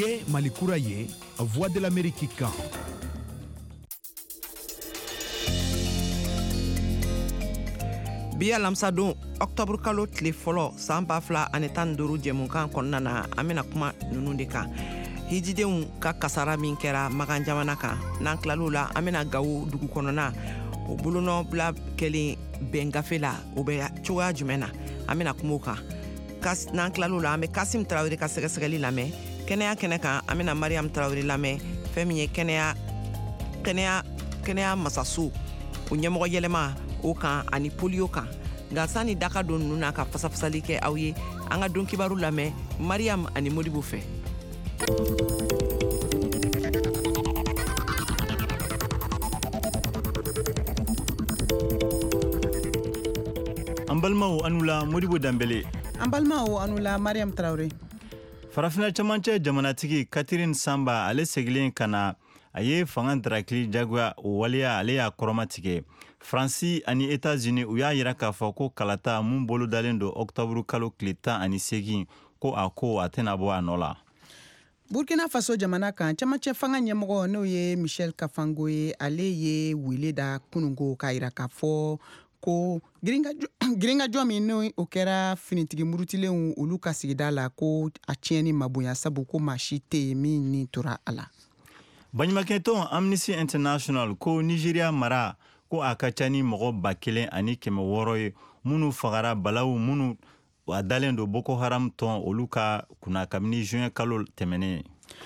ye Mali kura ye Voix de l'Amérique kan. Bi alamisa don octobre kalo tile fɔlɔ san 2015 jɛmukan kɔnɔna na an bɛna kuma nunu de kan. Hijidenw ka kasara min kɛra Magan jamana kan n'an tilal'o la an bɛna Gawo dugu kɔnɔna o bolonɔbila kɛlen bɛn gafe la o bɛ cogoya jumɛn na an bɛna kuma o kan. N'an tilal'o la an bɛ Kasim Tarawele ka sɛgɛsɛgɛli lamɛn. Kɛnɛya kɛnɛ kan an bɛna Mariam Tarawele lamɛn fɛn min ye kɛnɛya masaso o ɲɛmɔgɔ yɛlɛma o kan ani polio kan. Nka sani daka don ninnu na ka fasafasali kɛ aw ye an ka don kibaru lamɛn Mariam ani Modibo fɛ. An balimaw anula Modibo Dambele. An balimaw anula Mariam Tarawele. Farafina camancɛ jamanatigi Catherine Samba ale segilen kana a ye fanga darakili jagoya o waleya ale y'a kɔrɔma tigɛ. Faransi ani États-Unis u y'a yira k'a fɔ ko kalata mun bolo dalen don octobre kalo tile 18 ko a tɛna bɔ a nɔ la. Burkina Faso jamana kan camancɛ fanga ɲɛmɔgɔ n'o ye Michel Kafango ye ale ye wele da kunungo k'a yira k'a fɔ ko giringajɔ min n'o o kɛra finitigi murutilenw olu ka sigida la ko a tiɲɛni ma bonya sabu ko maa si tɛ yen min ni tora a la. Baɲumankɛtɔn Amnesty International ko Nigeria mara ko a ka ca ni mɔgɔ 1600 ye minnu fagara balawu minnu a dalen don Boko Haram tɔn olu ka kunna kabini juin kalo tɛmɛnen.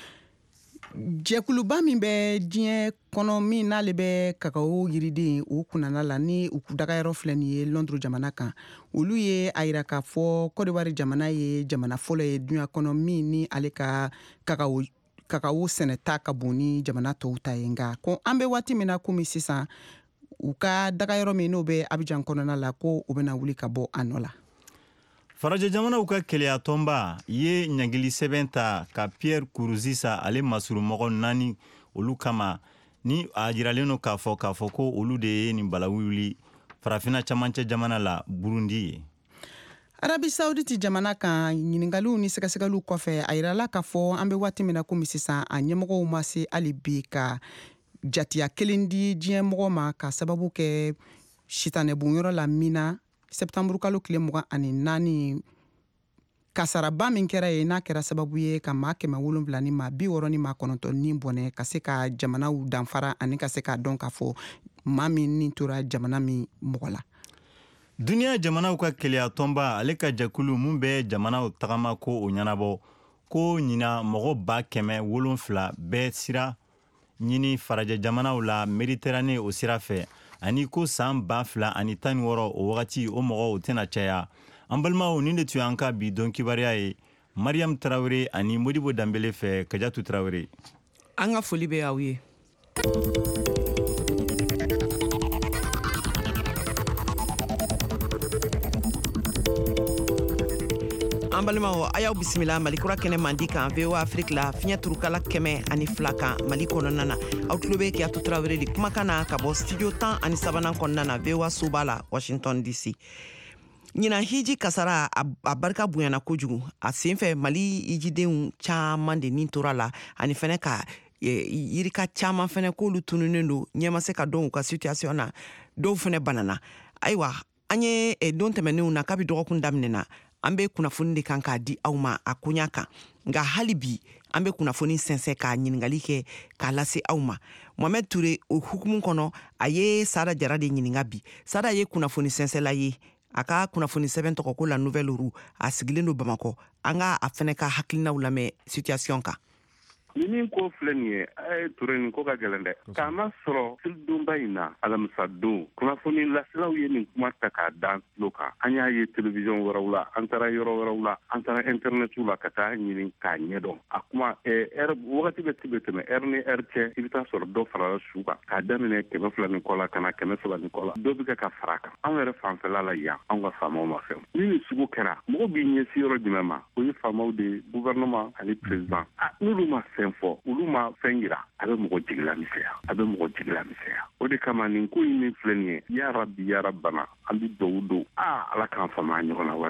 Jɛkuluba min bɛ diɲɛ kɔnɔ min n'ale bɛ kakao yiriden o kunnana la ni u dagayɔrɔ filɛ nin ye Londres jamana kan olu ye a yira k'a fɔ Côte d'Ivoire jamana ye jamana fɔlɔ ye duɲa kɔnɔ min ni ale ka kakao sɛnɛta ka bon ni jamana tɔw ta ye nka ko an bɛ waati min na komi sisan u ka dagayɔrɔ min n'o bɛ Abidjan kɔnɔna la ko u bɛna wuli ka bɔ a nɔ la. Farajɛ jamanaw ka keleya tɔnba ye ɲangili sɛbɛn ta ka Pierre Nkurunziza ale masurumɔgɔ 4 olu kama ni a jiralen no k'a fɔ ko olu de ye nin balawuli farafina camancɛ jamana la Burundi ye. Arabi Saoudite jamana kan ɲiningaliw ni sɛgɛsɛgɛliw kɔfɛ a yirala k'a fɔ an bɛ waati min na komi sisan a ɲɛmɔgɔw ma se hali bi ka jatiya kelen di diɲɛ mɔgɔ ma ka sababu kɛ sitanɛbonyɔrɔ la Mina septembre kalo tile 24 kasaraba min kɛra ye n'a kɛra sababu ye ka maa 770 ni maa 69 ni bɔnɛ ka se ka jamanaw danfara ani ka se k'a dɔn k'a fɔ maa min ni tora jamana min mɔgɔ la. Duniya jamanaw ka keleya tɔnba ale ka jakulu mun bɛ jamanaw tagama ko o ɲanabɔ ko ɲina mɔgɔ 170 bɛɛ sira ɲini farajɛ jamanaw la Méditerranée o sira fɛ ani ko san 2016 o wagati o mɔgɔw tɛna caya. An balimaw nin de tun y'an ka bi don kibariya ye Mariam Tarawele ani Modibo Dambele fɛ Kajatu Tarawele. An ka foli bɛ aw ye. An balimaw a y'aw bisimila Mali kura kɛnɛ mandi kan VOA Afrique la fiɲɛ turukala 102 kan Mali kɔnɔna na aw tulo bɛ Kiyatu Tarawele de kumakan na ka bɔ studio 13 kɔnɔna na VOA soba la Washington DC. Ɲinan hiji kasara a barika bonyana kojugu a senfɛ Mali hijidenw caman de nin tora la ani fɛnɛ ka yirika caman fɛnɛ k'olu tununen don ɲɛ ma se ka dɔn u ka situation na dɔw fɛnɛ banana. Ayiwa an ye don tɛmɛnenw na kabi dɔgɔkun daminɛna an bɛ kunnafoni de kan k'a di aw ma a koɲa kan nka hali bi an bɛ kunnafoni sɛnsɛn k'a ɲiningali kɛ k'a lase aw ma. Mohamed Ture o hukumu kɔnɔ a ye Sara Jara de ɲininga bi. Sara ye kunnafoni sɛnsɛnla ye a ka kunnafoni sɛbɛn tɔgɔ ko La Nouvelle Roue a sigilen don Bamakɔ. An ka a fɛnɛ ka hakilinaw lamɛn situation kan. Ni min ko filɛ nin ye a ye Ture nin ko ka gɛlɛn dɛ k'a ma sɔrɔ selidonba in na alamisa don kunnafoni lasilaw ye nin kuma ta k'a dan tulo kan an y'a ye télévision wɛrɛw la an taara yɔrɔ wɛrɛw la an taara internetiw la ka taa ɲini k'a ɲɛdɔn a kuma wagati bɛ tɛmɛ heure ni heure cɛ i bɛ taa sɔrɔ dɔ farala su kan k'a daminɛ 200 ni kɔ la ka na 300 ni kɔ la dɔ bɛ kɛ ka fara kan anw yɛrɛ fanfɛla la yan anw ka faamaw ma fɛn ni nin sugu kɛra mɔgɔw b'i ɲɛsin yɔrɔ jumɛn ma o ye faamaw de gouvernement ani président n'olu ma fɛn fɔ olu ma fɛn yira a bɛ mɔgɔ jigila misɛya o de kama nin ko in min filɛ nin ye ya rabbi ya rabbana an bɛ dugawu don ala k'an faamuya ɲɔgɔn na wɛrɛ ma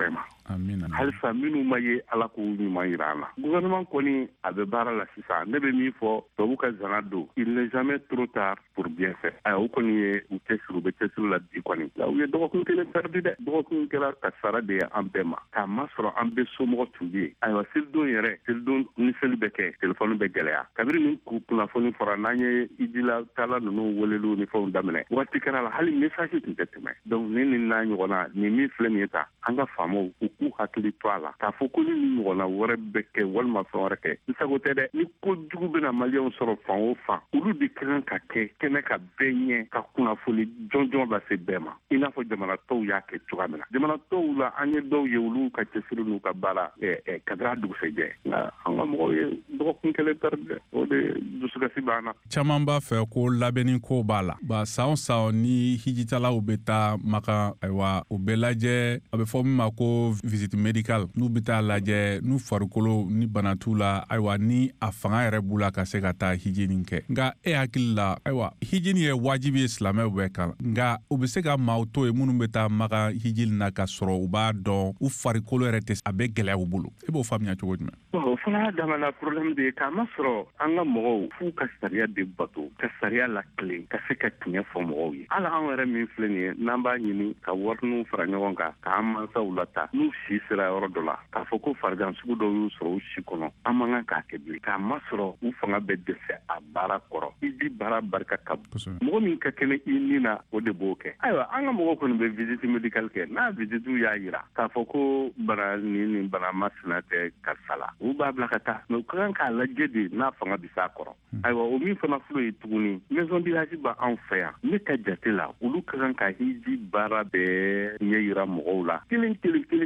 amina halisa minnu ma ye ala k'u ɲuman yira an na gouvernement kɔni a bɛ baara la sisan ne bɛ min fɔ tubabu ka zana don il n'est jamais trop tard pour bien faire u kɔni ye u cɛsiri u bɛ cɛsiri la bi kɔni u ye dɔgɔkun kelen perdu dɛ dɔgɔkun kɛra kasara de ye an bɛɛ ma k'a masɔrɔ an bɛɛ somɔgɔ tun bɛ yen ayiwa selidon yɛrɛ selidon ni seli bɛ kɛ telefɔni bɛ gɛlɛya kabiri nin kunnafoni fɔra n'an ye ijila taala ninnu weleliw ni fɛnw daminɛ waati kɛra la hali message tun tɛ tɛmɛ donc ni nin n'a ɲɔgɔnna nin min filɛ nin ye ta an ka faamaw u k'u hakili to a la k'a fɔ ko ni nin ɲɔgɔnna wɛrɛ bɛ kɛ walima fɛn wɛrɛ kɛ n sago tɛ dɛ ni kojugu bɛna maliyɛnw sɔrɔ fan o fan olu de ka kan ka kɛ kɛnɛ ka bɛɛ ɲɛ ka kunnafoni jɔnjɔn lase bɛɛ ma i n'a fɔ jamana tɔw y'a kɛ cogoya min na jamana tɔw la an ye dɔw ye olu ka cɛsiri n'u ka baara kadira dugusɛjɛ nka an ka mɔgɔw ye dɔgɔkun kelen pɛrɛdi dɛ o de dusukasi b'an na caman b'a fɛ ko labɛnni ko b'a la ba san o san ni hijitalaw bɛ taa maka ayiwa u bɛ lajɛ a bɛ fɔ min ma ko visite médicale n'u bɛ taa lajɛ n'u farikolo ni bana t'u la ayiwa ni a fanga yɛrɛ b'u la ka se ka taa hiji nin kɛ nka e hakili la ayiwa hiji nin ye wajibi ye silamɛw bɛɛ kan nka u bɛ se ka maaw to ye minnu bɛ taa maka hiji nin na ka sɔrɔ u b'a dɔn u farikolo yɛrɛ tɛ a bɛ gɛlɛya u bolo e b'o faamuya cogo jumɛn o fana y'a damana problème de ye k'a masɔrɔ an ka mɔgɔw f'u ka sariya de bato ka sariya latilen ka se ka tiɲɛ fɔ mɔgɔw ye hali an yɛrɛ min filɛ nin ye n'an b'a ɲini ka wariniw fara ɲɔgɔn kan k'an mansaw lata n'u si sera yɔrɔ dɔ la k'a fɔ ko farigan sugu dɔw y'u sɔrɔ u si kɔnɔ an man kan k'a kɛ bilen k'a masɔrɔ u fanga bɛ dɛsɛ a baara kɔrɔ i di baara barika ka bon mɔgɔ min ka kɛnɛ i ni na o de b'o kɛ ayiwa an ka mɔgɔw kɔni bɛ visite médicale kɛ n'a visitiw y'a yira k'a fɔ ko bana nin bana masina tɛ karisa la u b'a bila ka taa mɛ u ka kan k'a lajɛ de n'a fanga bi s'a kɔrɔ ayiwa o min fana filɛ ye tuguni maison du hage b'an fɛ yan ne ka jate la olu ka kan ka hiji baara bɛɛ ɲɛ yira mɔgɔw la kelen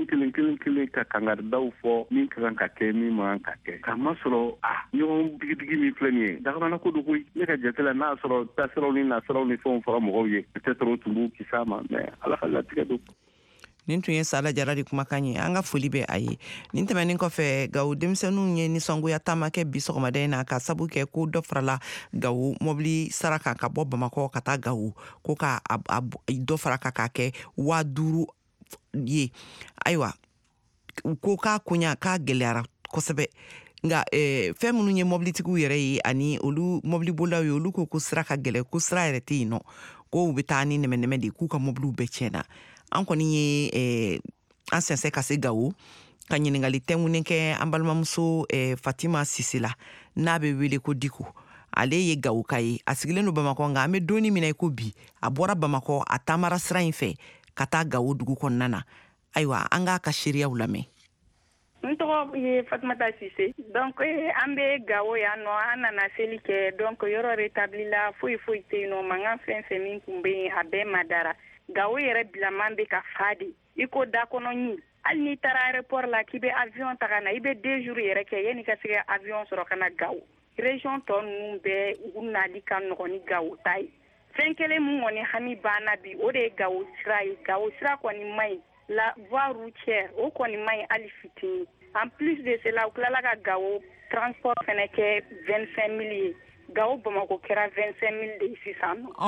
ka kangaridaw fɔ min ka kan ka kɛ min man kan ka kɛ k'a masɔrɔ ɲɔgɔn digidigi min filɛ nin ye dagamana ko do koyi ne ka jate la n'a sɔrɔ tasiraw ni nasiraw ni fɛnw fɔra mɔgɔw ye peut-être o tun b'u kisi a ma mais ala ka latigɛ don nin tun ye Sala Jara de kumakan ye an ka foli bɛ a ye nin tɛmɛnin kɔfɛ Gawo denmisɛnninw ye nisɔngoya taama kɛ bi sɔgɔmada in na ka sabu kɛ ko dɔ farala Gawo mobili sara kan ka bɔ Bamakɔ ka taa Gawo ko ka dɔ fara kan ka kɛ 5000 ye ayiwa ko k'a koɲa k'a gɛlɛyara kosɛbɛ nka fɛn minnu ye mobilitigiw yɛrɛ ye ani olu mobili bolaw ye olu ko sira ka gɛlɛ ko sira yɛrɛ tɛ yen nɔ ko u bɛ taa ni nɛmɛnɛmɛ de k'u ka mobiliw bɛɛ tiɲɛna an kɔni ye an sɛnsɛn ka se Gawo ka ɲininkali tɛnkunnen kɛ an balimamuso Fatima Sise la n'a bɛ wele ko Diko ale ye Gawo ka ye a sigilen don Bamakɔ nka an bɛ donni minɛ ko bi a bɔra Bamakɔ a taamara sira in fɛ ka taa Gawo dugu kɔnɔna na ayiwa an k'a ka seereyaw lamɛn n tɔgɔ ye Fatumata Sise donc an bɛ Gawo yan nɔ an nana seli kɛ donc yɔrɔ rétabli la foyi tɛ yen nɔ mankan fɛn fɛn min tun bɛ yen a bɛɛ madara Gawo yɛrɛ bilaman bɛ ka fa de i ko dakɔnɔɲi hali n'i taara aéroport la k'i bɛ avion ta ka na i bɛ 2 jours yɛrɛ kɛ yanni ka se ka avion sɔrɔ ka na Gawo région tɔ ninnu bɛɛ u nali ka nɔgɔn ni Gawo ta ye fɛn kelen mun kɔni hami banna bi o de ye Gawo sira ye Gawo sira kɔni man ɲi la voie routière o kɔni man ɲi hali fitini en plus de cela u tilala ka Gawo transport fɛnɛ kɛ 25 000 ye Gawo Bamakɔ kɛra 25 000 de ye sisan nɔ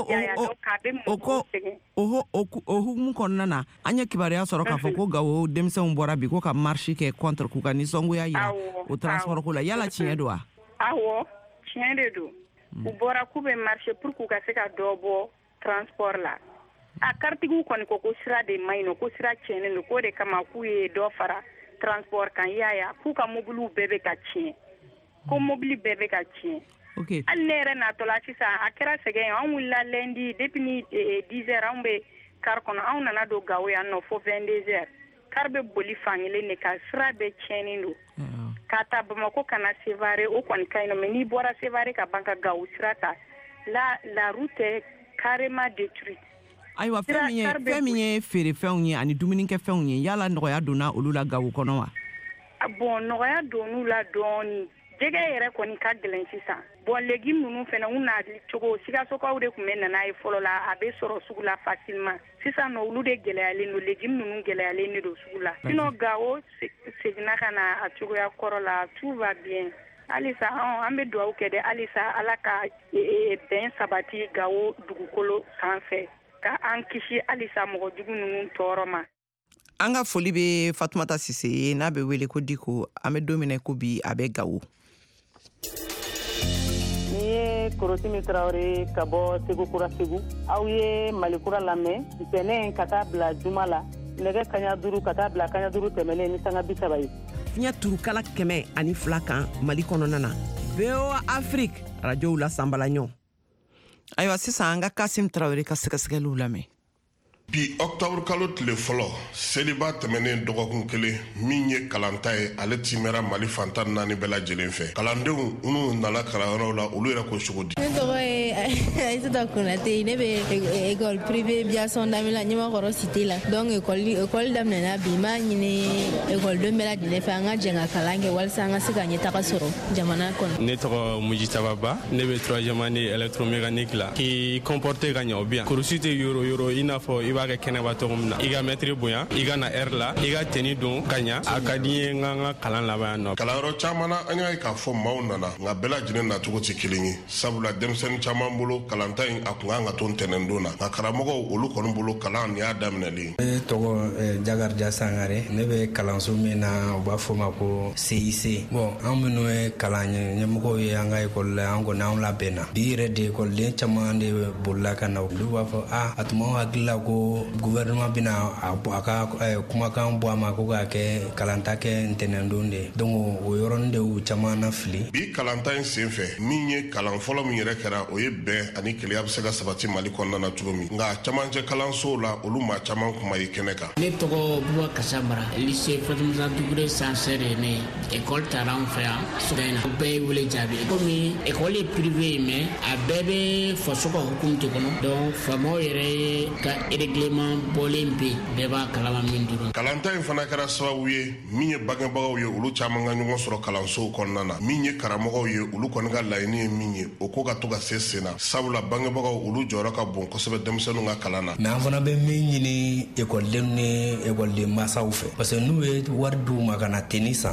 o hukumu kɔnɔna na an ye kibaruya sɔrɔ k'a fɔ ko Gawo denmisɛnw bɔra bi ko ka marche kɛ contre k'u ka nisɔngoya yira o transport ko la yala tiɲɛ don wa awɔ tiɲɛ de don u bɔra k'u bɛ marche pour k'u ka se ka dɔ bɔ transport la a karitigiw kɔni ko sira de man ɲi nɔ ko sira tiɲɛnen don k'o de kama k'u ye dɔ fara transport kan yaya k'u ka mobiliw bɛɛ bɛ ka tiɲɛ ko mobili bɛɛ bɛ ka tiɲɛ hali ne yɛrɛ natɔla sisan a kɛra sɛgɛn an wulila lundi depuis ni 10 heures anw bɛ car kɔnɔ anw nana don Gawo yan nɔ fo 22 heures car bɛ boli fankelen de kan sira bɛɛ tiɲɛnen don k'a ta Bamakɔ ka na Sevare o kɔni ka ɲi nɔ mais n'i bɔra Sevare ka ban ka Gawo sira ta la route est carrément détruite ayiwa fɛn min ye feerefɛnw ye ani dumunikɛfɛnw ye yala nɔgɔya donna olu la Gawo kɔnɔ wa bon nɔgɔya donn'u la dɔɔni jɛgɛ yɛrɛ kɔni ka gɛlɛn sisan bon légumes ninnu fɛnɛ u nali cogo Sikasokaw de tun bɛ nana ye fɔlɔ la a bɛ sɔrɔ sugu la facilement sisan nɔ olu de gɛlɛyalen don légumes ninnu gɛlɛyalen de don sugu la sinon Gawo seginna ka na a cogoya kɔrɔ la tout va bien halisa an bɛ dugawu kɛ dɛ halisa ala ka bɛn sabati Gawo dugukolo sanfɛ ka an kisi halisa mɔgɔ jugu ninnu tɔɔrɔ ma An ka foli be Fatumata Sise n'a be wele ko Diko, an be don minɛ ko bi a be Gawo. Ni ye Korosimi Traoré ka bɔ Segu Kura Segu. Aw ye Malikura lamɛn ntɛnɛn ka taa bila juma la nɛgɛ kaɲa 5 ka taa bila kaɲa 5 tɛmɛlen ni sanga 30 ye. Fiɲɛ turukala 102 kan Mali kɔnɔna na. VOA Afrique radio la Sambalaɲɔ. Ayiwa sisan an ka Kasim Traoré ka sɛgɛsɛgɛliw lamɛn. Bi octobre kalo tile fɔlɔ seliba tɛmɛnen dɔgɔkun kelen min ye kalanta ye ale timɛra Mali fantan 4 bɛɛ lajɛlen fɛ. Kalandenw minnu nana kalanyɔrɔw la olu yɛrɛ ko cogo di? Ne tɔgɔ ye Aïssata Konate, ne bɛ école privée Biason Damila Ɲamakɔrɔ cité la. Donc école daminɛna bi m'a ɲini école den bɛɛ lajɛlen fɛ an ka jɛn ka kalan kɛ walasa an ka se ka ɲɛtaga sɔrɔ jamana kɔnɔ. Ne tɔgɔ Mujitaba Ba, ne bɛ 3e année électromécanique la. K'i comporter ka ɲɛ o bien. Kurusi tɛ yoro yoro i n'a fɔ i b'a kɛ kɛnɛba cogo min na. I ka mɛtiri bonya, i ka na heure la, i ka tenue don ka ɲa. A ka di ye n ka kalan laban yan nɔ. Kalanyɔrɔ caman na an y'a ye k'a fɔ maaw nana nka bɛɛ lajɛlen nacogo tɛ kelen ye. Sabula denmisɛnnin caman bolo kalanta in a kun kan ka to ntɛnɛndon na. Nka karamɔgɔw olu kɔni bolo kalan nin y'a daminɛlen. Ne tɔgɔ Jakarija Sangare, ne bɛ kalanso min na u b'a fɔ ma ko CIC. Bon an minnu ye kalan ɲɛmɔgɔw ye an ka école la an kɔni an labɛnna. Bi yɛrɛ de écoleden caman de bolila ka na. Olu b'a fɔ a tun b'anw hakili la ko gouvernement bina a ka kumakan bɔ a ma ko k'a kɛ kalanta kɛ ntɛnɛndon de. Donc o yɔrɔnin de y'u caman na fili. Bi kalanta in senfɛ min ye kalan fɔlɔ min yɛrɛ kɛra o ye bɛn ani keleya bɛ se ka sabati Mali kɔnɔna na cogo min. Nka camancɛ kalansow la olu maa caman kuma ye kɛnɛ kan. Ne tɔgɔ Buwa Kasamara, lycée Fatumata Dugure Sanse de ne école taara an fɛ yan sɛbɛnna o bɛɛ ye wele jaabi. Komi école ye privé ye mais a bɛɛ bɛ faso ka hukumu de kɔnɔ. Donc faamaw yɛrɛ ye ka règlement bɔlen be bɛɛ b'a kalama min dɔrɔn. Kalanta in fana kɛra sababu ye min ye bangebagaw ye olu caman ka ɲɔgɔn sɔrɔ kalansow kɔnɔna na. Min ye karamɔgɔw ye olu kɔni ka laɲini ye min ye o ko ka to ka se sen na. Sabula bangebagaw olu jɔyɔrɔ ka bon kosɛbɛ denmisɛnninw ka kalan na. Mais an fana bɛ min ɲini écoleden ni écoleden masaw fɛ parce que n'u ye wari d'u ma ka na tenni san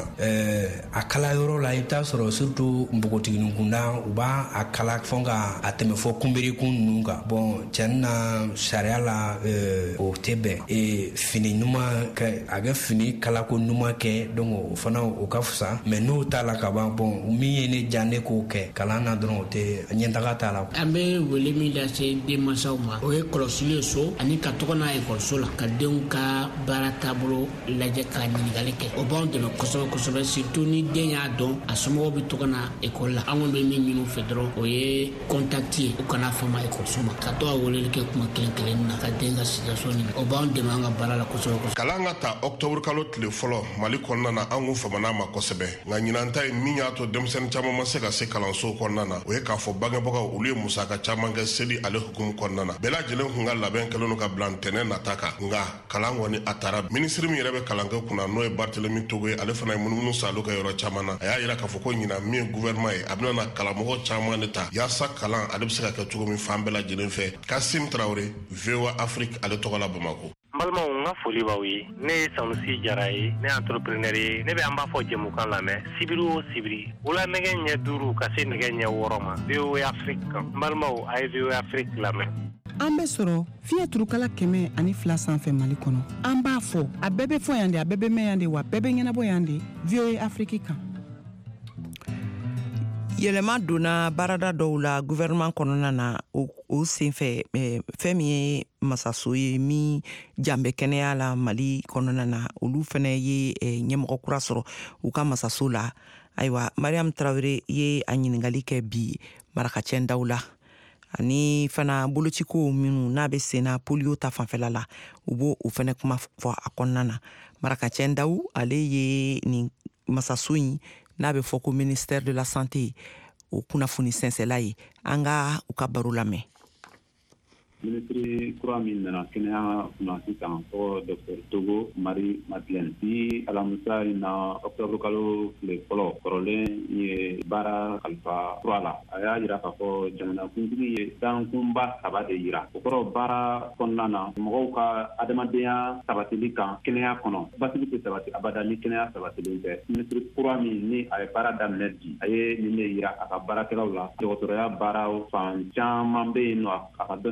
a kalayɔrɔ la i bɛ taa sɔrɔ surtout npogotiginin kunda u b'a a kala fɔ ka a tɛmɛ fɔ kunberikun ninnu kan. Bon tiɲɛ na sariya la o tɛ bɛn fini ɲuman kɛ a kɛ fini kalako ɲuman kɛ donc o fana o ka fisa mais n'o t'a la ka ban bon min ye ne diya ne k'o kɛ kalan na dɔrɔn o tɛ ɲɛtaga t'a la. An bɛ wele min lase denmansaw ma o ye kɔlɔsili so ani ka tɔgɔ n'a ekɔliso la ka denw ka baara taabolo lajɛ ka ɲininkali kɛ o b'anw dɛmɛ kosɛbɛ kosɛbɛ surtout ni den y'a dɔn a somɔgɔw bɛ tɔgɔ na ekɔli la an kɔni bɛ min ɲini u fɛ dɔrɔn o ye contact ye u kana fɔ ma ekɔliso ma ka to a weleli kɛ kuma kelen kelen na ka den ka situation ɲini o b'anw dɛmɛ an ka baara la kosɛbɛ kosɛbɛ. Kalan ka ta octobre kalo tile fɔlɔ Mali kɔnɔna na an kun famana ma kosɛbɛ nka ɲinan ta ye min y'a to denmisɛnnin caman ma se ka se kalanso kɔnɔna na o ye k'a fɔ bangebagaw olu ye musaka caman kɛ seli ale hukumu kɔnɔna na bɛɛ lajɛlen kun ka labɛn kɛlen don ka bila ntɛnɛn nata kan nka kalan kɔni a taara minisiri min yɛrɛ bɛ kalan kɛ kunna n'o ye Barthélémy Togo ye ale fana ye munumunu salo kɛ yɔrɔ caman na a y'a yira k'a fɔ ko ɲinan min ye gouvernement ye a bɛna na kalamɔgɔ caman de ta yaasa kalan ale bɛ se ka kɛ cogo min fan bɛɛ lajɛlen fɛ. Kasim Traoré, VOA Afrique, ale tɔgɔ la Bamako. N balimaw n ka foli b'aw ye ne ye Sanusi Jara ye ne ye entrepreneur ye ne bɛ an b'a fɔ jɛmukan lamɛn sibiri o sibiri wula nɛgɛ ɲɛ 5 ka se nɛgɛ ɲɛ 6 ma VOA Afrique kan n balimaw a ye VOA Afrique lamɛn. An bɛ sɔrɔ fiɲɛ turukala 102 sanfɛ Mali kɔnɔ an b'a fɔ a bɛɛ bɛ fɔ yan de a bɛɛ bɛ mɛn yan de wa a bɛɛ bɛ ɲɛnabɔ yan de VOA Afrique kan. Yɛlɛma donna baarada dɔw la gouvernement kɔnɔna na o senfɛ fɛn min ye masaso ye min janbɛ kɛnɛya la Mali kɔnɔna na olu fɛnɛ ye ɲɛmɔgɔ kura sɔrɔ u ka masaso la. Ayiwa Mariam Traoré ye a ɲininkali kɛ bi marakacɛn daw la ani fana bolociko minnu n'a bɛ senna polio ta fanfɛla la u b'o o fɛnɛ kuma fɔ a kɔnɔna na. Marakacɛn daw ale ye nin masaso in n'a bɛ fɔ ko ministère de la santé o kunnafoni sɛnsɛla ye an ka u ka baro lamɛn. Ministri kura min nana kɛnɛya kunna sisan fɔ Dr Togo Marie Madeleine bi alamisa in na octobre kalo tile fɔlɔ kɔrɔlen ye baara kalifa kura la a y'a yira k'a fɔ jamanakuntigi ye dankunba 3 de yira o kɔrɔ baara kɔnɔna na mɔgɔw ka adamadenya sabatili kan kɛnɛya kɔnɔ basigi tɛ sabati abada ni kɛnɛya sabatilen tɛ. Ministri kura min ni a ye baara daminɛ bi a ye nin de yira a ka baarakɛlaw la dɔgɔtɔrɔya baaraw fan caman bɛ yen nɔ a ka dɔnniya ka bon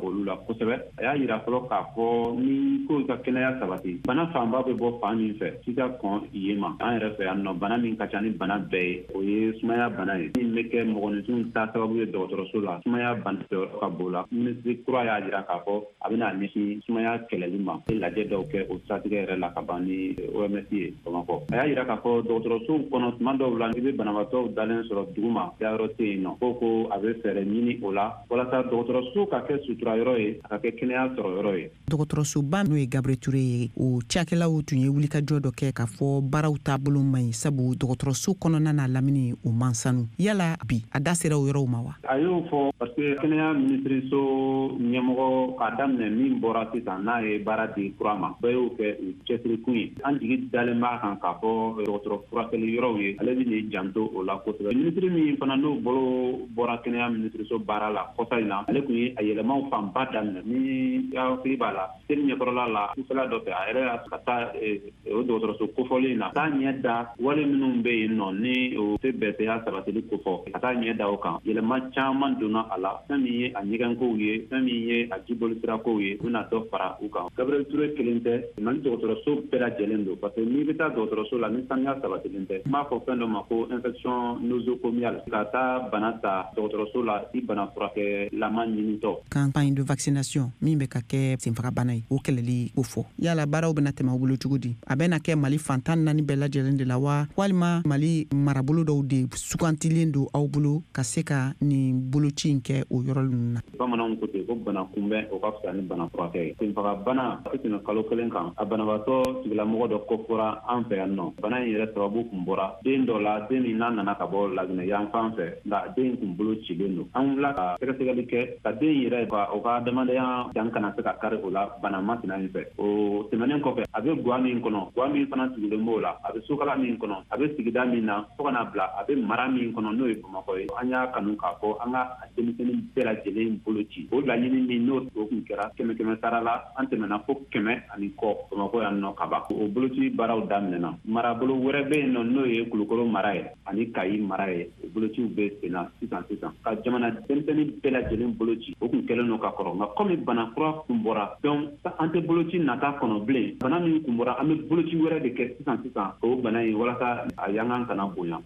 olu la kosɛbɛ a y'a yira fɔlɔ k'a fɔ ni ko ka kɛnɛya sabati bana fanba bɛ bɔ fan min fɛ si ka kɔn yen ma an yɛrɛ fɛ yan nɔ bana min ka ca ni bana bɛɛ ye o ye sumaya bana ye min bɛ kɛ mɔgɔninfinw ta sababu ye dɔgɔtɔrɔso la sumaya bana jɔyɔrɔ ka bon la minisiri kura y'a jira k'a fɔ a bɛna ɲɛsin sumaya kɛlɛli ma lajɛ dɔw kɛ o siratigɛ yɛrɛ la ka ban ni OMS ye Bamakɔ a y'a jira k'a fɔ dɔgɔtɔrɔsow kɔnɔ tuma dɔw la i bɛ banabaatɔw dalen sɔrɔ dugu ma dayɔrɔ tɛ yen nɔ ko a bɛ fɛɛrɛ ɲini o la walasa dɔgɔtɔrɔso ka kɛ sutura yɔrɔ ye a ka kɛ kɛnɛya sɔrɔ yɔrɔ ye dɔgɔtɔrɔsoba n'o ye Gabriel Ture ye o cakɛlaw tun ye wulikajɔ dɔ kɛ k'a fɔ baaraw taabolo man ɲi sabu dɔgɔtɔrɔso kɔnɔna n'a lamini o man sanu yala bi a da sera o yɔrɔw ma wa a y'o fɔ parce que kɛnɛya minisiriso ɲɛmɔgɔ k'a daminɛ min bɔra sisan n'a ye baara di kura ma bɛɛ y'o kɛ u cɛsirikun ye an jigi dalen b'a kan k'a fɔ dɔgɔtɔrɔ furakɛli yɔrɔw ye ale bɛ n'i janto o la kosɛbɛ minisiri min fana n'o bolo bɔra kɛnɛya minisiriso baara la kɔsa in na ale tun ye a yɛlɛmaw fanba daminɛ ni y'a hakili b'a la seli ɲɛkɔrɔla la sufɛla dɔ fɛ a yɛrɛ y'a ka taa o dɔgɔtɔrɔso kofɔlen in na taa ɲɛ da wale minnu bɛ yen nɔ ni o tɛ bɛnbɛnya sabatili kofɔ ka taa ɲɛ da o kan yɛlɛma caman donna a la fɛn min ye a ɲɛgɛnkow ye fɛn min ye a jibolisirakow ye u bɛna dɔ fara u kan Gabriel Ture kelen tɛ Mali dɔgɔtɔrɔso bɛɛ lajɛlen don parce que n'i bɛ taa dɔgɔtɔrɔso la ni sanuya sabatilen tɛ n b'a fɔ fɛn dɔ ma ko infection nosocomiale ka taa bana ta dɔgɔtɔrɔso la i bana furakɛ lama ɲinitɔ campagne de vaccination min bɛ ka kɛ senfagabana ye o kɛlɛli o fɔ yala baaraw bɛna tɛmɛ aw bolo cogo di a bɛna kɛ Mali fantan naani bɛɛ lajɛlen de la wa walima Mali marabolo dɔw de sugantilen don aw bolo ka se ka nin boloci in kɛ o yɔrɔ ninnu na bamananw ko ten ko bana kunbɛn o ka fisa ni bana furakɛ ye senfagabana a tɛmɛ kalo kelen kan a banabaatɔ tigilamɔgɔ dɔ kofɔra an fɛ yan nɔ bana in yɛrɛ sababu kun bɔra den dɔ la den min n'a nana ka bɔ Laginɛ yan fan fɛ nka den kun bolo cilen don an wulila ka sɛgɛsɛgɛli kɛ ka den yɛrɛ o ka adamadenya dan kana se ka kari o la bana masina in fɛ o tɛmɛnen kɔfɛ a bɛ guwa min kɔnɔ guwa min fana sigilen b'o la a bɛ sokala min kɔnɔ a bɛ sigida min na fo kana bila a bɛ mara min kɔnɔ n'o ye Bamakɔ ye an y'a kanu k'a fɔ an ka denmisɛnnin bɛɛ lajɛlen bolo ci o laɲini min n'o kun kɛra 100 sara la an tɛmɛna fo 100 ani kɔ Bamakɔ yan nɔ ka ban o boloci baaraw daminɛna marabolo wɛrɛ bɛ yen nɔ n'o ye Kulukoro mara ye ani Kayi mara ye o bolociw bɛ sen na sisan ka jamana denmisɛnnin bɛɛ lajɛlen boloci o kun kɛlen don ka kɔrɔ nka komi bana kura kun bɔra donc an tɛ boloci nata kɔnɔ bilen bana min kun bɔra an bɛ boloci wɛrɛ de kɛ sisan o bana in walasa a yankan kana bonya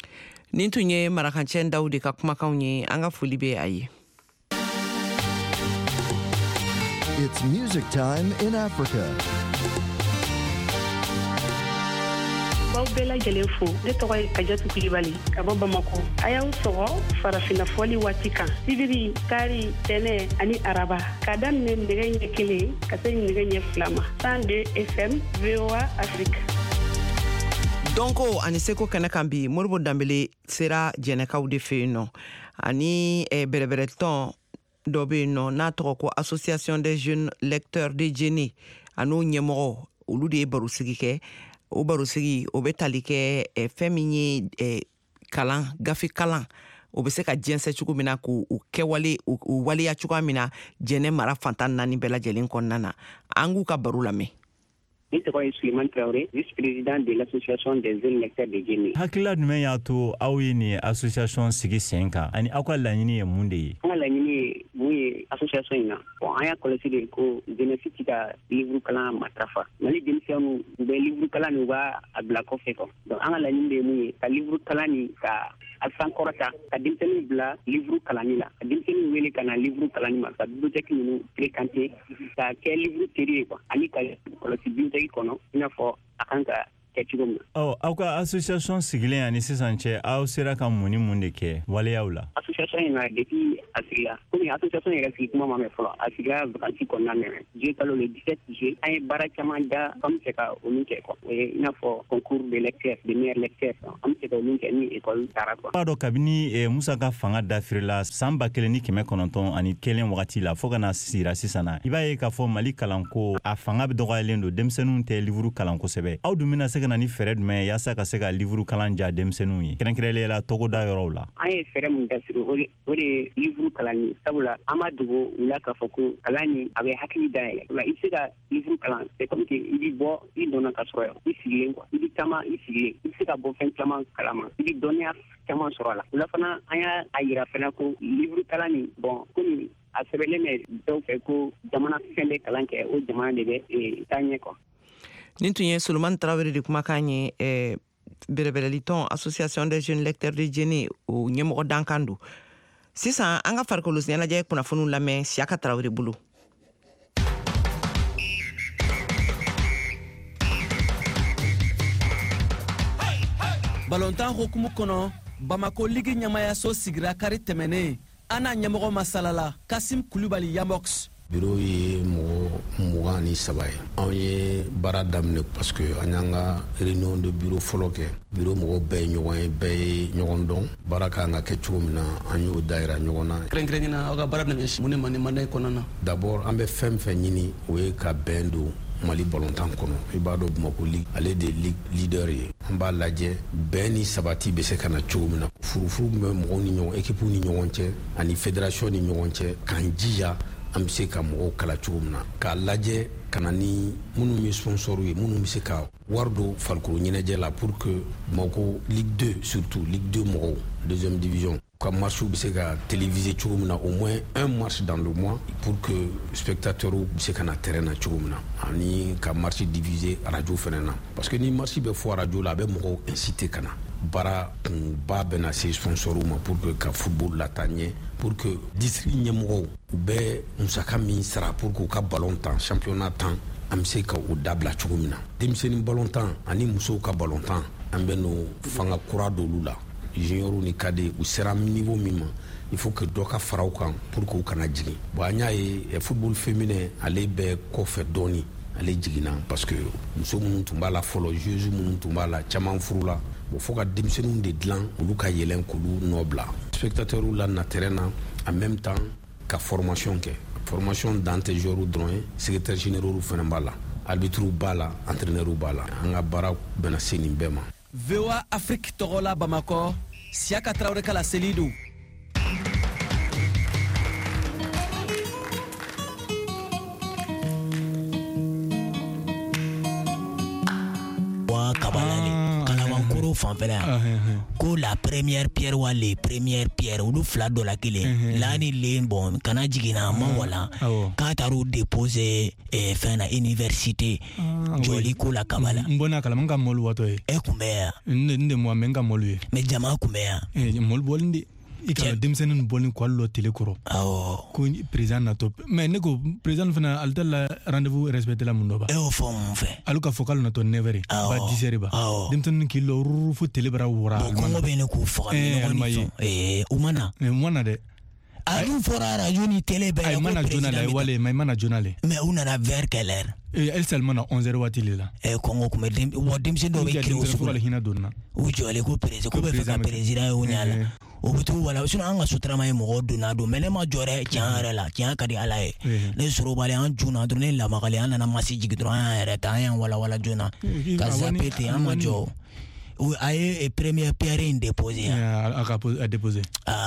nin tun ye marakancɛ Dawudi ka kumakanw ye an ka foli bɛ a ye It's music time in Africa. Baw bɛɛ lajɛlen fo ne tɔgɔ ye Kajatu Kulibali ka bɔ Bamakɔ a y'aw sɔgɔ farafina fɔli waati kan sibiri kari tɛnɛ ani araba ka daminɛ nɛgɛ ɲɛ 1 ka se nɛgɛ ɲɛ 2 ma 102 FM VOA Afrique donko ani seko kɛnɛ kan bi Moribo Dambele sera jɛnɛkaw de fɛ yen nɔ ani bɛrɛbɛrɛ tɔn dɔ bɛ yen nɔ n'a tɔgɔ ko Association des jeunes lecteurs de Djeni an'o ɲɛmɔgɔ olu de ye barosigi kɛ o barosigi o bɛ tali kɛ fɛn min ye kalan gafe kalan o bɛ se ka jɛnsɛ cogo min na k'u kɛwale u waleya cogoya min na jɛnɛ mara fantan naani bɛɛ lajɛlen kɔnɔna na an k'u ka baro lamɛn Ne tɔgɔ ye Suleiman Traoré, vice-président de l'association des jeunes lecteurs de Djeni. Hakilila jumɛn y'a to aw ye nin association sigi sen kan ani aw ka laɲini ye mun de ye? An ka laɲini ye mun ye association in na. Bon, an y'a kɔlɔsi de ko jeunesse ti ka livre kalan matarafa. Mali denmisɛnninw u bɛ livre kalan nin u b'a bila kɔfɛ kɔ. Donc an ka laɲini de ye mun ye ka livre kalan nin ka a sankɔrɔta ka denmisɛnninw bila livre kalanni la. Ka denmisɛnninw wele ka na livre kalanni ma ka bibliothèque ninnu fréquenter ka kɛ livre série ye quoi ani ka kɔlɔsi bibliothèque kɔnɔ i n'a fɔ a kan ka kɛ cogo min na. Aw ka association sigilen ani sisan cɛ aw sera ka mun ni mun de kɛ waleyaw la? Association in na depuis a sigila komi association yɛrɛ sigi kuma ma mɛn fɔlɔ a sigila vacances kɔnɔna na juillet kalo le 17 juillet an ye baara caman da an bɛ se ka olu kɛ quoi o ye i n'a fɔ concours de lecteurs de meilleurs lecteurs an bɛ se ka olu kɛ ni école taara quoi. B'a dɔn kabini Musa ka fanga dafirila san 1991 ani kelen wagati la fo kana sira sisan na i b'a ye k'a fɔ Mali kalanko a fanga bɛ dɔgɔyalen don denmisɛnninw tɛ livre kalan kosɛbɛ aw dun bɛna se ka na ni fɛɛrɛ jumɛn yaasa ka se ka livre kalan ja denmisɛnninw ye kɛrɛnkɛrɛnlen la togoda yɔrɔw la? An ye fɛɛrɛ mun dasiri o de livre kalan ye sabula an ma dogo u la k'a fɔ ko kalan nin a bɛ hakili dayɛlɛ o la i bɛ se ka livre kalan c'est comme que i bɛ bɔ i donna ka sɔrɔ i sigilen quoi i bɛ caman i sigilen i bɛ se ka bɔ fɛn caman kalama i bɛ dɔnniya caman sɔrɔ a la o la fana an y'a yira fana ko livre kalan nin bon komi a sɛbɛnlen bɛ dɔw fɛ ko jamana fɛn bɛ kalan kɛ o jamana de bɛ taa ɲɛ kɔ. Nin tun ye Solomani Tarawele de kumakan ye bɛrɛbɛrɛlitɔn Association des jeunes lecteurs de génie o ɲɛmɔgɔ dankan don. Sisan an ka farikolo ɲɛnajɛ kunnafoniw lamɛn Siyaka Tarawele bolo. Balontan hukumu kɔnɔ Bamako ligi ɲamayaso sigira kari tɛmɛnen an n'a ɲɛmɔgɔ masalala Kasim Kulibali Yamox. Biro ye mɔgɔ 23 ye. Anw ye baara daminɛ parce que an y'an ka réunion de bureau fɔlɔ kɛ. Biro mɔgɔ bɛɛ ye ɲɔgɔn ye, bɛɛ ye ɲɔgɔn dɔn. Baara kan ka kɛ cogo min na an y'o dayira ɲɔgɔn na. Kɛrɛnkɛrɛnnena aw ka baara bɛna ɲɛsin mun de ma nin mandat kɔnɔna na? D'abord an bɛ fɛn fɛn ɲini o ye ka bɛn don Mali balontan kɔnɔ. I b'a dɔn Bamako Ligue ale de ligue leader ye. An b'a lajɛ bɛn ni sabati bɛ se ka na cogo min na. Furufuru bɛ mɔgɔw ni ɲɔgɔn équipe ni ɲɔgɔn cɛ ani fédération ni ɲɔgɔn cɛ k'an jija an bɛ se ka mɔgɔw kala cogo min na. K'a lajɛ ka na ni minnu ye sponsor ye minnu bɛ se ka wari don farikolo ɲɛnajɛ la pour que Bamako Ligue 2 surtout Ligue 2 mɔgɔw deuxième division ka marche bɛ se ka téléviser cogo min na au moins un marche dans le mois pour que spectateurs bɛ se ka na terrain na cogo min na ani ka marche diviser radio fana na parce que ni marche bɛ fɔ radio la a bɛ mɔgɔw inciter ka na baara kunba bɛ na se sponsor ma pour que ka football lataa ɲɛ pour que district ɲɛmɔgɔw u bɛ musaka min sara pour que u ka ballon tan championnat tan an bɛ se ka o dabila cogo min na denmisɛnnin ballon tan ani musow ka ballon tan an bɛ n'o fanga kura d'olu la junior ni kade u sera niveau min ma il faut que dɔ ka fara u kan pour que u kana jigin bon an y'a ye football féminin ale bɛ kɔfɛ dɔɔni ale jiginna parce que muso minnu tun b'a la fɔlɔ joueuse minnu tun b'a la caman furu la bon fo ka denmisɛnninw de dilan olu ka yɛlɛn k'olu nɔ bila spectateurs la na terrain na en même temps ka formation kɛ formation dan tɛ joueurs dɔrɔn ye secrétaire généraux fana b'a la arbitres b'a la entraîneurs b'a la an ka baara bɛna se nin bɛɛ ma. VOA Afrique tɔgɔla Bamakɔ Siyaka Tarawele kala selidu. Ko la première pierre ou les premières pierres ou le flat de la kele l'année bon kana jigina man wala ka taru déposer fin na université joli ko la kamala mbona kala manga molu wato e kumbea nde mo menga molu me jama kumbea molu bolindi ikala demsenen bolin kwallo telekoro ko président na top mais ne ko président fana altala rendez-vous respecter la mundo ba e o fom fe aluka focal na to neveri ba 10 ba demten kilo rufu telebra wora ko mo bene ko focal no umana de alu fora radio ni télé ba ay mana journal wale may mana journal mais una na vers quelle heure el seulement 11h watili la kongo ko medem wo demse do be kilo so wala hina donna o jole ko président ko be fa président o nyala o butu wala sino anga sutrama e mo donna do mele ma jore tiare la tian kadi ala e le soro bale an juna do ne la magale an na masiji gidro an era tan wala juna ka zapete ama jo ou aye première pierre in déposer à déposer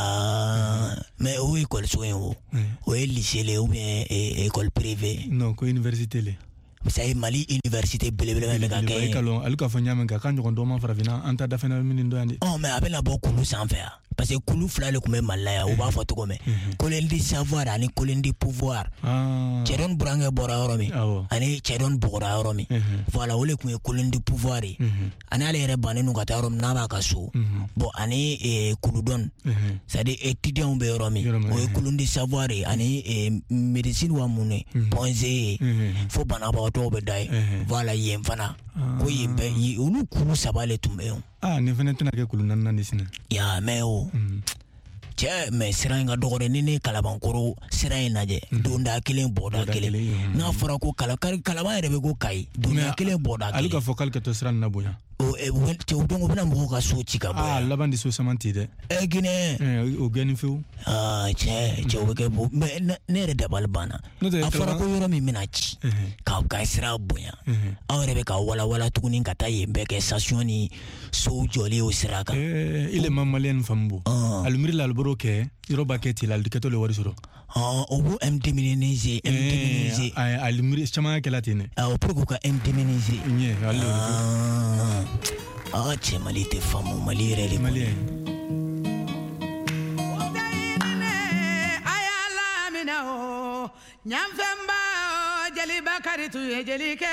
mais où école soin ou lycée le ou bien école privée non ko université le ça est Mali université belebele me ka kay kalon aluka fanya men ka kanjo ndo man farafina anta da fena min ndo andi oh mais abela beaucoup nous sans faire parce que kulu fla le kuma malaya ou ba foto comme colonne de savoir ani colonne de pouvoir chedon brange bora romi ani chedon bora romi voilà ole kuma colonne de pouvoir ani ale rebane nu kata rom na ba kaso bon ani kuludon ça dit étudiant be romi o colonne de savoir ani médecine wa mune ponze fo bana ba to be dai voilà yem fana ko yembe ulu kulu sabale tumbe ne fana tuna ke kulu nan nan sina ya meo che me siranga dogore ni kalabankoro sirai naje donda kelen boda kelen na fara ko kalaba rebe ko kai donda kelen boda kelen aluka focal que to siran na boya o e wel te udongo bina mo ka so chika boya labandi so samanti de gine o gani fu che o ke bo ne re da balbana afara ko yoro mi minachi ka sira boya awre ka wala tukunin ka taye mbeke stationi so joli o siraka ile mamalien fambu alumiri la alboroke yoruba keti la diketo le warisoro obu mdiminize alumiri chama kelatine o progo ka mdiminize nye che malite famu malire le ye jelikɛ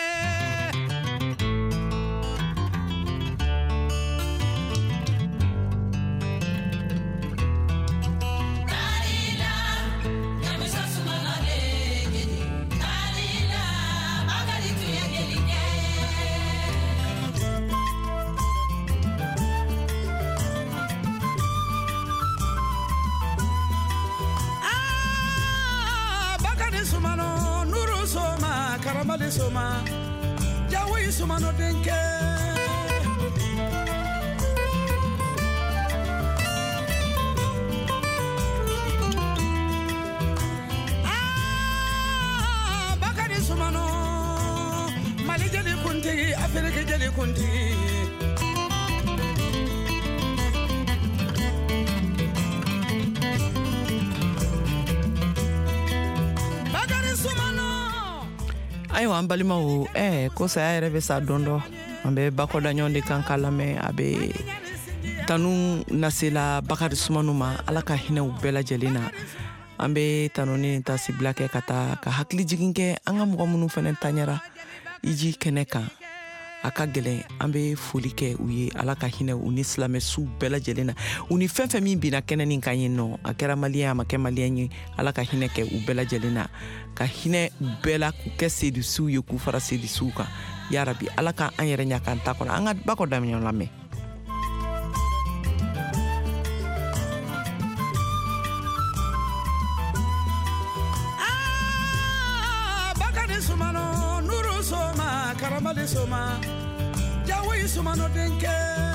Karamale soma, Yahweh sumano denke. Bakari sumano, Mali jeli kunti, Afrika jeli kunti. Bakari sumano. Ayiwa an balimaw ko saya yɛrɛ bɛ sa don dɔ an bɛ bakɔda ɲɔgɔn de kan k'a lamɛn a bɛ tanu nasela Bakari Sumano ma ala ka hinɛw bɛɛ lajɛlen na an bɛ tanu ni tasibila kɛ ka taa ka hakili jigin kɛ an ka mɔgɔ minnu fana taɲara iji kɛnɛ kan a ka gɛlɛn an bɛ foli kɛ u ye ala ka hinɛ u ni silamɛsu bɛɛ lajɛlen na u ni fɛn fɛn min bina kɛnɛ nin kan yen nɔ a kɛra maliyɛn a ma kɛ maliyɛn ye ala ka hinɛ kɛ u bɛɛ lajɛlen na ka hinɛ bɛɛ la k'u kɛ sedisiw ye k'u fara sedisiw kan ya rabi ala ka an yɛrɛ ɲa k'an ta kɔnɔ an ka bakɔ daminɛ lamɛn Bakari Sumano Nuru Soma Karamale Soma Yahweh Sumano denke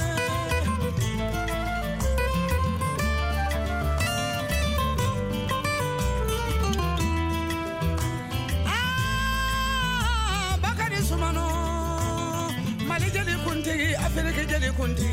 Bakari Sumano Mali jeli kunti Afrika jeli kunti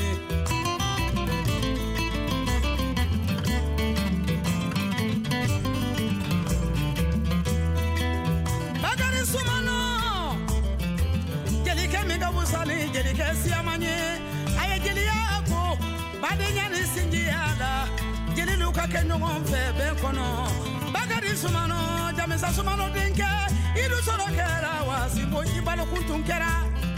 Jelike siamanye aye jelia ko badenya ni sinjiala jelilu ka kenyong fe be kono Bakari Sumano jamesa Sumano denke idu soro kera wasibo ibalo kuntun kera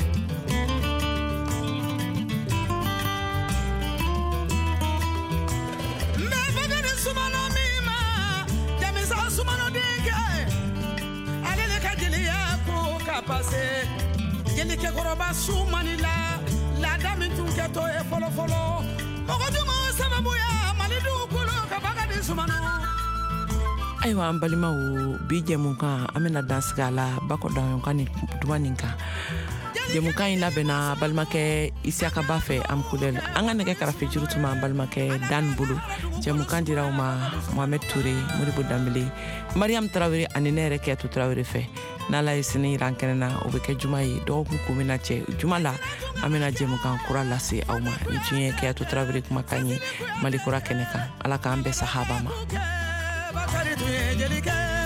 me Bakari Sumano mima jamesa Sumano denke alele ka jelia ko kapase Jelike koroba sumani la dami tunke to e folo mogo dungo sababu ya malidu kulo ka Bakari Sumano ayiwa an balimaw bi jɛmu kan an bena dansiga la bakɔda kan ni duma nin kan jɛmu kan yi labɛnna balimakɛ Isiaka ba fɛ Amkulel an ka nɛgɛ karafe juru tuma an balimakɛ Dan bolo jɛmu kan dira u ma Mohamed Toure Modibo Dambele Mariam Traoré ani ne yɛrɛ Kɛtu Traoré fɛ n'ala ye sini yiran kɛnɛ na o bɛ kɛ juma ye dɔgɔkun ko bɛna cɛ juma la an bɛna jɛmukan kura lase aw ma ni tun ye Kɛtu Traoré kumakan ye Mali kura kɛnɛ kan ala k'an bɛɛ sahaba ma Bakari tun ye jelikɛ